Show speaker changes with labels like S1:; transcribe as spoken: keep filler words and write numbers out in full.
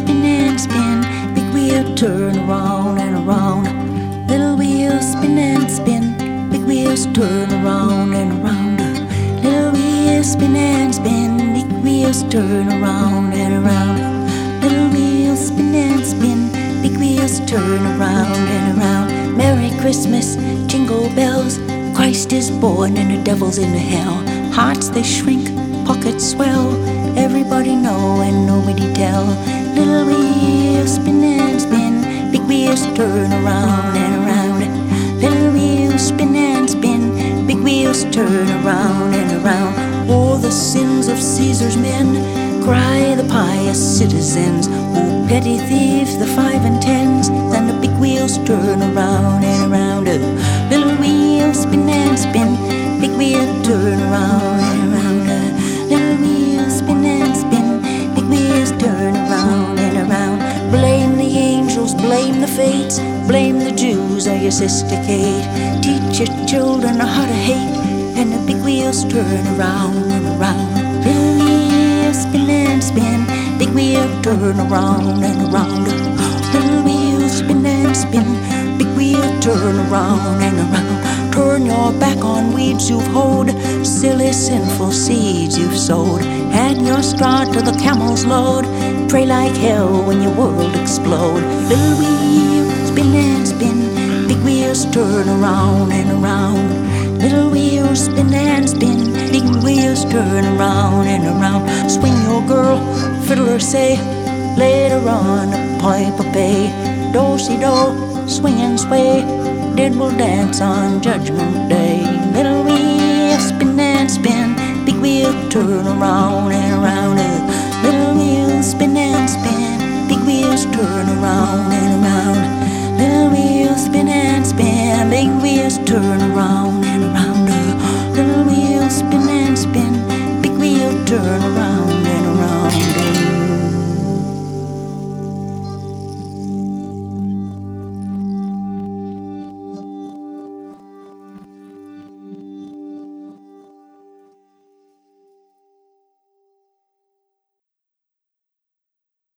S1: spin and spin, big wheel turn around and around. Little wheels spin and spin, big wheels turn around and around. Little wheels spin and spin, big wheels turn around and around. Little wheels spin and spin, big wheels turn around and around. Merry Christmas, jingle bells, Christ is born and the devil's in hell. Hearts they shrink, pockets swell, everybody know and nobody tell. Little wheels spin and spin, big wheels turn around and around. Little wheels spin and spin, big wheels turn around and around. Oh, the sins of Caesar's men, cry the pious citizens. Oh, petty thieves, the five and tens, and the big wheels turn around and around. Little wheels spin and spin, big wheel turn around and around. Little wheels spin and spin, big wheels turn around and around. Blame the angels, blame the fates, blame the Jews or your sister Kate. Teach your children how to hate, and the big wheels turn around and around. Little wheels spin and spin, big wheel turn around and around. Little wheels spin and spin, big wheel turn around and around. Turn your back on weeds you've hoed, silly sinful seeds you've sowed. Add your straw to the camel's load, pray like hell when your world explode. Little wheels spin and spin, big wheels turn around and around. Little wheels spin and spin, big wheels turn around and around. Swing your girl, fiddler say, later on a pipe of bay. Do-si-do, swing and sway, dead will dance on Judgment Day. Little wheels spin and spin, big wheel turn around and around. Little wheels spin and spin, big wheels turn around and around. Little wheels spin and spin, big wheels turn around.